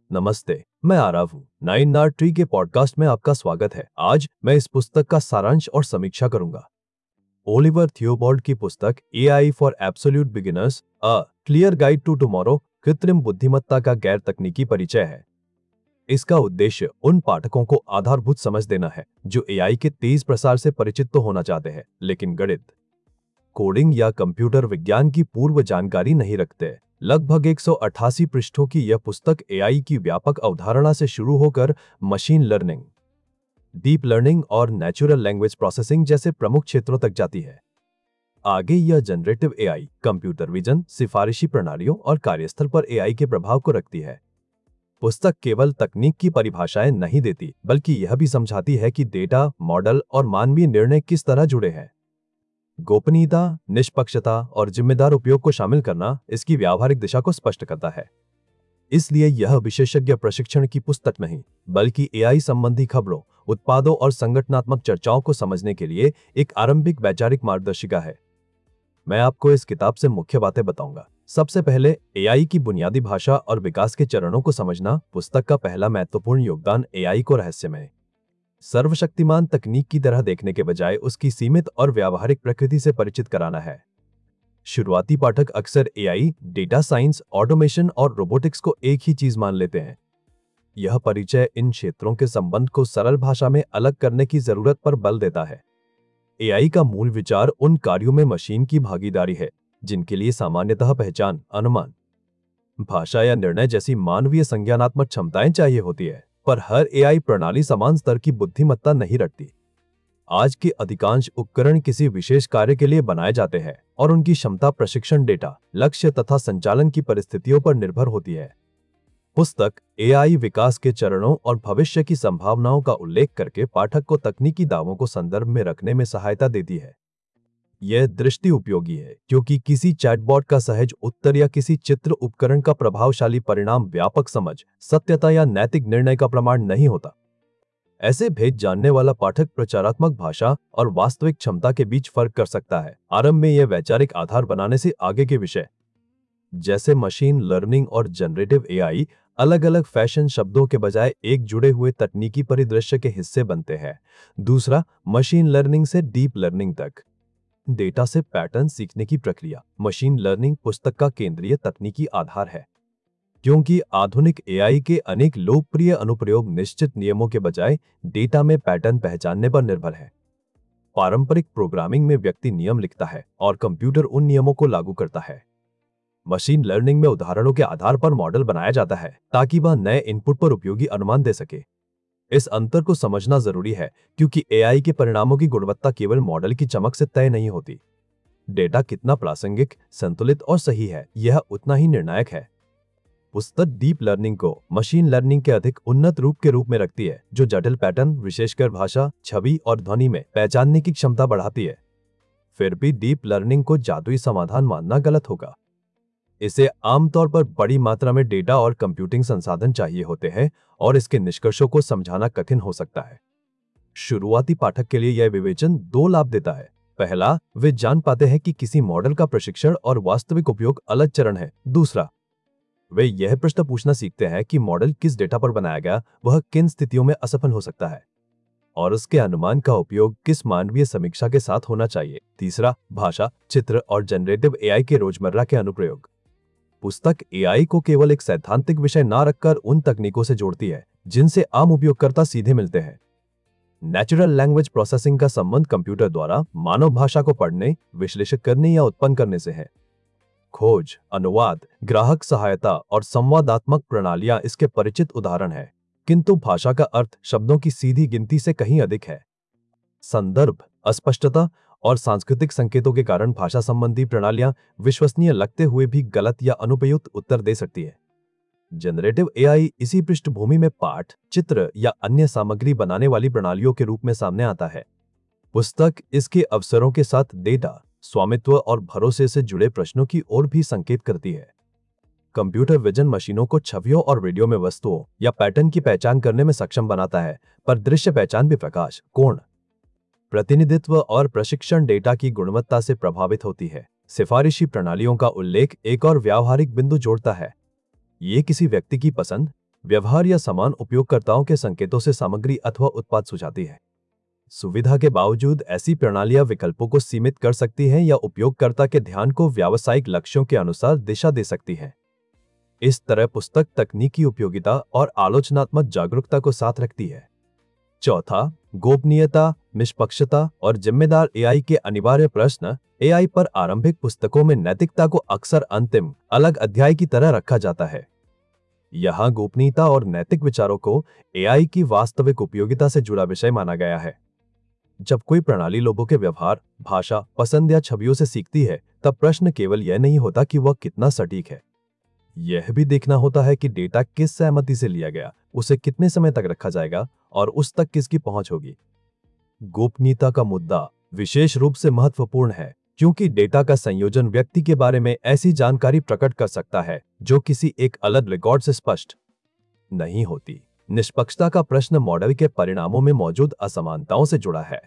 नमस्ते, मैं आरव हूँ। नाइन आर ट्री के पॉडकास्ट में आपका स्वागत है। आज मैं इस पुस्तक का सारांश और समीक्षा करूंगा। ओलिवर थियोबॉल्ड की पुस्तक AI for absolute beginners, a clear guide to tomorrow, कृत्रिम बुद्धिमत्ता का गैर तकनीकी परिचय है। इसका उद्देश्य उन पाठकों को आधारभूत समझ देना है जो एआई के तेज प्रसार से परिचित तो होना चाहते हैं, लेकिन गणित, कोडिंग या कंप्यूटर विज्ञान की पूर्व जानकारी नहीं रखते। लगभग 188 पृष्ठों की यह पुस्तक एआई की व्यापक अवधारणा से शुरू होकर मशीन लर्निंग, डीप लर्निंग और नेचुरल लैंग्वेज प्रोसेसिंग जैसे प्रमुख क्षेत्रों तक जाती है। आगे यह जनरेटिव एआई, कंप्यूटर विजन, सिफारिशी प्रणालियों और कार्यस्थल पर एआई के प्रभाव को रखती है। पुस्तक केवल तकनीक की परिभाषाएं नहीं देती, बल्कि यह भी समझाती है कि डेटा, मॉडल और मानवीय निर्णय किस तरह जुड़े हैं। गोपनीयता, निष्पक्षता और जिम्मेदार उपयोग को शामिल करना इसकी व्यावहारिक दिशा को स्पष्ट करता है। इसलिए यह विशेषज्ञ प्रशिक्षण की पुस्तक नहीं, बल्कि एआई संबंधी खबरों, उत्पादों और संगठनात्मक चर्चाओं को समझने के लिए एक आरंभिक वैचारिक मार्गदर्शिका है। मैं आपको इस किताब से मुख्य बातें बताऊंगा। सबसे पहले, एआई की बुनियादी भाषा और विकास के चरणों को समझना। पुस्तक का पहला महत्वपूर्ण योगदान एआई को रहस्यमय, सर्वशक्तिमान तकनीक की तरह देखने के बजाय उसकी सीमित और व्यावहारिक प्रकृति से परिचित कराना है। शुरुआती पाठक अक्सर एआई, डेटा साइंस, ऑटोमेशन और रोबोटिक्स को एक ही चीज मान लेते हैं। यह परिचय इन क्षेत्रों के संबंध को सरल भाषा में अलग करने की जरूरत पर बल देता है। एआई का मूल विचार उन कार्यों में मशीन की भागीदारी है जिनके लिए सामान्यतः पहचान, अनुमान, भाषा या निर्णय जैसी मानवीय संज्ञानात्मक क्षमताएं चाहिए होती है। पर हर एआई प्रणाली समान स्तर की बुद्धिमत्ता नहीं रखती। आज के अधिकांश उपकरण किसी विशेष कार्य के लिए बनाए जाते हैं और उनकी क्षमता प्रशिक्षण डेटा, लक्ष्य तथा संचालन की परिस्थितियों पर निर्भर होती है। पुस्तक एआई विकास के चरणों और भविष्य की संभावनाओं का उल्लेख करके पाठक को तकनीकी दावों को संदर्भ में रखने में सहायता देती है। यह दृष्टि उपयोगी है क्योंकि किसी चैटबॉट का सहज उत्तर या किसी चित्र उपकरण का प्रभावशाली परिणाम व्यापक समझ, सत्यता या नैतिक निर्णय का प्रमाण नहीं होता। ऐसे भेद जानने वाला पाठक प्रचारात्मक भाषा और वास्तविक क्षमता के बीच फर्क कर सकता है। आरंभ में यह वैचारिक आधार बनाने से आगे के विषय जैसे मशीन लर्निंग और जनरेटिव एआई अलग अलग फैशन शब्दों के बजाय एक जुड़े हुए तकनीकी परिदृश्य के हिस्से बनते हैं। दूसरा, मशीन लर्निंग से डीप लर्निंग तक, डेटा से पैटर्न सीखने की प्रक्रिया। मशीन लर्निंग पुस्तक का केंद्रीय तकनीकी आधार है क्योंकि आधुनिक एआई के अनेक लोकप्रिय अनुप्रयोग निश्चित नियमों के बजाय डेटा में पैटर्न पहचानने पर निर्भर है। पारंपरिक प्रोग्रामिंग में व्यक्ति नियम लिखता है और कंप्यूटर उन नियमों को लागू करता है। मशीन लर्निंग में उदाहरणों के आधार पर मॉडल बनाया जाता है ताकि वह नए इनपुट पर उपयोगी अनुमान दे सके। इस अंतर को समझना जरूरी है क्योंकि एआई के परिणामों की गुणवत्ता केवल मॉडल की चमक से तय नहीं होती। डेटा कितना प्रासंगिक, संतुलित और सही है, यह उतना ही निर्णायक है। पुस्तक डीप लर्निंग को मशीन लर्निंग के अधिक उन्नत रूप के रूप में रखती है, जो जटिल पैटर्न, विशेषकर भाषा, छवि और ध्वनि में पहचानने की क्षमता बढ़ाती है। फिर भी डीप लर्निंग को जादुई समाधान मानना गलत होगा। इसे आमतौर पर बड़ी मात्रा में डेटा और कंप्यूटिंग संसाधन चाहिए होते हैं और इसके निष्कर्षों को समझाना कठिन हो सकता है। शुरुआती पाठक के लिए यह विवेचन दो लाभ देता है। पहला, वे जान पाते हैं कि किसी मॉडल का प्रशिक्षण और वास्तविक उपयोग अलग चरण है। दूसरा, वे यह प्रश्न पूछना सीखते हैं कि मॉडल किस डेटा पर बनाया गया, वह किन स्थितियों में असफल हो सकता है और उसके अनुमान का उपयोग किस मानवीय समीक्षा के साथ होना चाहिए। तीसरा, भाषा, चित्र और जनरेटिव एआई के रोजमर्रा के अनुप्रयोग। पुस्तक एआई को केवल एक सैद्धांतिक विषय ना रखकर उन तकनीकों से जोड़ती है जिनसे आम उपयोगकर्ता सीधे मिलते हैं। नेचुरल लैंग्वेज प्रोसेसिंग का संबंध कंप्यूटर द्वारा मानव भाषा को पढ़ने, विश्लेषण करने या उत्पन्न करने से है। खोज, अनुवाद, ग्राहक सहायता और संवादात्मक प्रणालियां इसके परिचित उदाहरण हैं, किंतु भाषा का अर्थ शब्दों की सीधी गिनती से कहीं अधिक है। संदर्भ, अस्पष्टता और सांस्कृतिक संकेतों के कारण भाषा संबंधी प्रणालियां विश्वसनीय लगते हुए भी गलत या अनुपयुक्त उत्तर दे सकती है। जनरेटिव एआई इसी पृष्ठभूमि में पाठ, चित्र या अन्य सामग्री बनाने वाली प्रणालियों के रूप में सामने आता है। पुस्तक इसके अवसरों के साथ डेटा, स्वामित्व और भरोसे से जुड़े प्रश्नों की ओर भी संकेत करती है। कंप्यूटर विजन मशीनों को छवियों और वीडियो में वस्तुओं या पैटर्न की पहचान करने में सक्षम बनाता है, पर दृश्य पहचान भी प्रकाश, कोण, प्रतिनिधित्व और प्रशिक्षण डेटा की गुणवत्ता से प्रभावित होती है। सिफारिशी प्रणालियों का उल्लेख एक और व्यावहारिक बिंदु जोड़ता है। ये किसी व्यक्ति की पसंद, व्यवहार या समान उपयोगकर्ताओं के संकेतों से सामग्री अथवा उत्पाद सुझाती है। सुविधा के बावजूद ऐसी प्रणालियां विकल्पों को सीमित कर सकती हैं या उपयोगकर्ता के ध्यान को व्यावसायिक लक्ष्यों के अनुसार दिशा दे सकती हैं। इस तरह पुस्तक तकनीकी उपयोगिता और आलोचनात्मक जागरूकता को साथ रखती है। चौथा, गोपनीयता, निष्पक्षता और जिम्मेदार एआई के अनिवार्य प्रश्न। एआई पर आरंभिक पुस्तकों में नैतिकता को अक्सर अंतिम, अलग अध्याय की तरह रखा जाता है। यहां गोपनीयता और नैतिक विचारों को एआई की वास्तविक उपयोगिता से जुड़ा विषय माना गया है। जब कोई प्रणाली लोगों के व्यवहार, भाषा, पसंद या छवियों से सीखती है, तब प्रश्न केवल यह नहीं होता कि वह कितना सटीक है। यह भी देखना होता है कि डेटा किस सहमति से लिया गया, उसे कितने समय तक रखा जाएगा और उस तक किसकी पहुंच होगी। गोपनीयता का मुद्दा विशेष रूप से महत्वपूर्ण है क्योंकि डेटा का संयोजन व्यक्ति के बारे में ऐसी जानकारी प्रकट कर सकता है जो किसी एक अलग रिकॉर्ड से स्पष्ट नहीं होती। निष्पक्षता का प्रश्न मॉडल के परिणामों में मौजूद असमानताओं से जुड़ा है।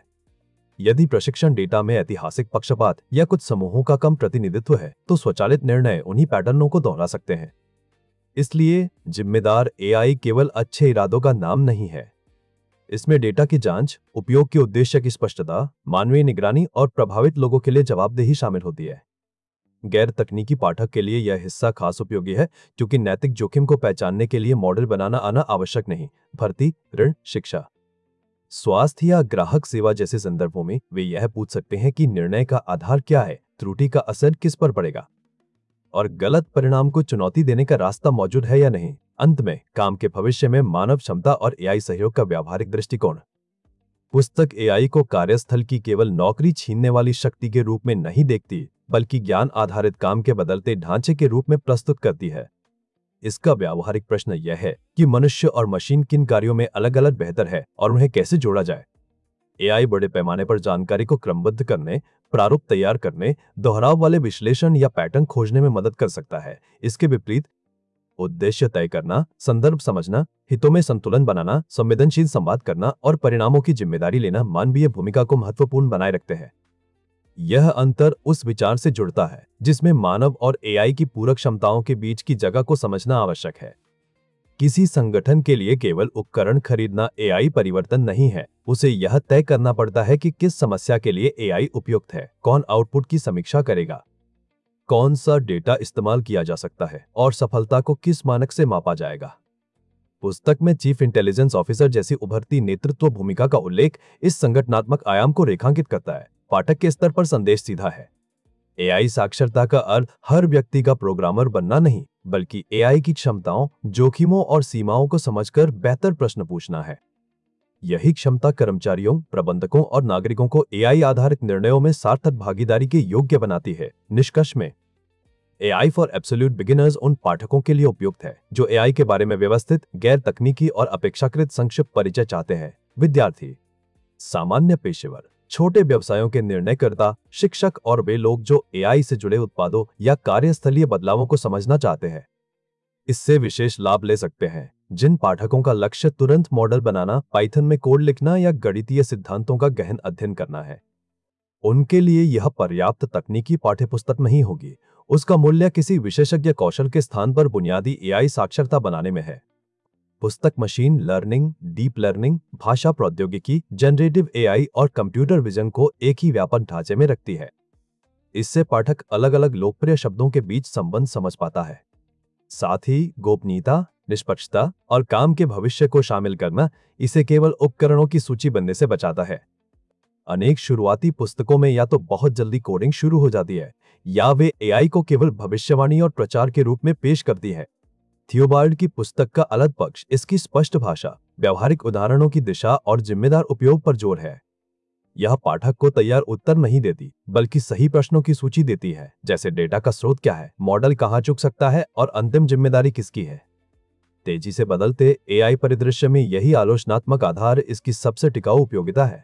यदि प्रशिक्षण डेटा में ऐतिहासिक पक्षपात या कुछ समूहों का कम प्रतिनिधित्व है, तो स्वचालित निर्णय उन्हीं पैटर्नों को दोहरा सकते हैं। इसलिए जिम्मेदार एआई केवल अच्छे इरादों का नाम नहीं है। इसमें डेटा की जांच, उपयोग के उद्देश्य की स्पष्टता, मानवीय निगरानी और प्रभावित लोगों के लिए जवाबदेही शामिल होती है। गैर तकनीकी पाठक के लिए यह हिस्सा खास उपयोगी है क्योंकि नैतिक जोखिम को पहचानने के लिए मॉडल बनाना आना आवश्यक नहीं। भर्ती, ऋण, शिक्षा, स्वास्थ्य या ग्राहक सेवा जैसे संदर्भों में वे यह पूछ सकते हैं कि निर्णय का आधार क्या है, त्रुटि का असर किस पर पड़ेगा और गलत परिणाम को चुनौती देने का रास्ता मौजूद है या नहीं। अंत में, काम के भविष्य में मानव क्षमता और एआई सहयोग का व्यावहारिक दृष्टिकोण। पुस्तक एआई को कार्यस्थल की केवल नौकरी छीनने वाली शक्ति के रूप में नहीं देखती, बल्कि ज्ञान आधारित काम के बदलते ढांचे के रूप में प्रस्तुत करती है। इसका व्यावहारिक प्रश्न यह है कि मनुष्य और मशीन किन कार्यों में अलग अलग बेहतर है और उन्हें कैसे जोड़ा जाए। एआई बड़े पैमाने पर जानकारी को क्रमबद्ध करने, प्रारूप तैयार करने, दोहराव वाले विश्लेषण या पैटर्न खोजने में मदद कर सकता है। इसके विपरीत, उद्देश्य तय करना, संदर्भ समझना, हितों में संतुलन बनाना, संवेदनशील संवाद करना और परिणामों की जिम्मेदारी लेना मानवीय भूमिका को महत्वपूर्ण बनाए रखते हैं। यह अंतर उस विचार से जुड़ता है जिसमें मानव और एआई की पूरक क्षमताओं के बीच की जगह को समझना आवश्यक है। किसी संगठन के लिए केवल उपकरण खरीदना एआई परिवर्तन नहीं है, उसे यह तय करना पड़ता है कि किस समस्या के लिए एआई उपयुक्त है, कौन आउटपुट की समीक्षा करेगा, कौन सा डेटा इस्तेमाल किया जा सकता है और सफलता को किस मानक से मापा जाएगा। पुस्तक में चीफ इंटेलिजेंस ऑफिसर जैसी उभरती नेतृत्व भूमिका का उल्लेख इस संगठनात्मक आयाम को रेखांकित करता है। पाठक के स्तर पर संदेश सीधा है। एआई साक्षरता का अर्थ हर व्यक्ति का प्रोग्रामर बनना नहीं, बल्कि एआई की क्षमताओं, जोखिमों और सीमाओं को समझकर बेहतर प्रश्न पूछना है। यही क्षमता कर्मचारियों, प्रबंधकों और नागरिकों को एआई आधारित निर्णयों में सार्थक भागीदारी के योग्य बनाती है। निष्कर्ष में, एआई फॉर एब्सोल्यूट बिगिनर्स उन पाठकों के लिए उपयुक्त है जो एआई के बारे में व्यवस्थित, गैर तकनीकी और अपेक्षाकृत संक्षिप्त परिचय चाहते हैं। विद्यार्थी, सामान्य पेशेवर, छोटे व्यवसायों के निर्णयकर्ता, शिक्षक और वे लोग जो एआई से जुड़े उत्पादों या कार्यस्थलीय बदलावों को समझना चाहते हैं इससे विशेष लाभ ले सकते हैं। जिन पाठकों का लक्ष्य तुरंत मॉडल बनाना, पाइथन में कोड लिखना या गणितीय सिद्धांतों का गहन अध्ययन करना है, उनके लिए यह पर्याप्त तकनीकी पाठ्यपुस्तक नहीं होगी। उसका मूल्य किसी विशेषज्ञ कौशल के स्थान पर बुनियादी एआई साक्षरता बनाने में है। पुस्तक मशीन लर्निंग, डीप लर्निंग, भाषा प्रौद्योगिकी, जनरेटिव एआई और कंप्यूटर विजन को एक ही व्यापक ढांचे में रखती है। इससे पाठक अलग अलग लोकप्रिय शब्दों के बीच संबंध समझ पाता है। साथ ही गोपनीयता, निष्पक्षता और काम के भविष्य को शामिल करना इसे केवल उपकरणों की सूची बनने से बचाता है। अनेक शुरुआती पुस्तकों में या तो बहुत जल्दी कोडिंग शुरू हो जाती है या वे एआई को केवल भविष्यवाणी और प्रचार के रूप में पेश करती है। थियोबार्ड की पुस्तक का अलग पक्ष इसकी स्पष्ट भाषा, व्यावहारिक उदाहरणों की दिशा और जिम्मेदार उपयोग पर जोर है। यह पाठक को तैयार उत्तर नहीं देती, बल्कि सही प्रश्नों की सूची देती है, जैसे डेटा का स्रोत क्या है, मॉडल कहां चूक सकता है और अंतिम जिम्मेदारी किसकी है। तेजी से बदलते एआई परिदृश्य में यही आलोचनात्मक आधार इसकी सबसे टिकाऊ उपयोगिता है।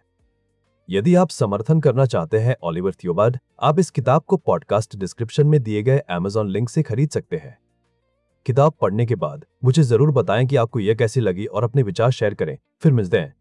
यदि आप समर्थन करना चाहते हैं ओलिवर थियोबार्ड, आप इस किताब को पॉडकास्ट डिस्क्रिप्शन में दिए गए Amazon लिंक से खरीद सकते हैं। किताब पढ़ने के बाद मुझे जरूर बताएं कि आपको यह कैसी लगी और अपने विचार शेयर करें। फिर मिलते हैं।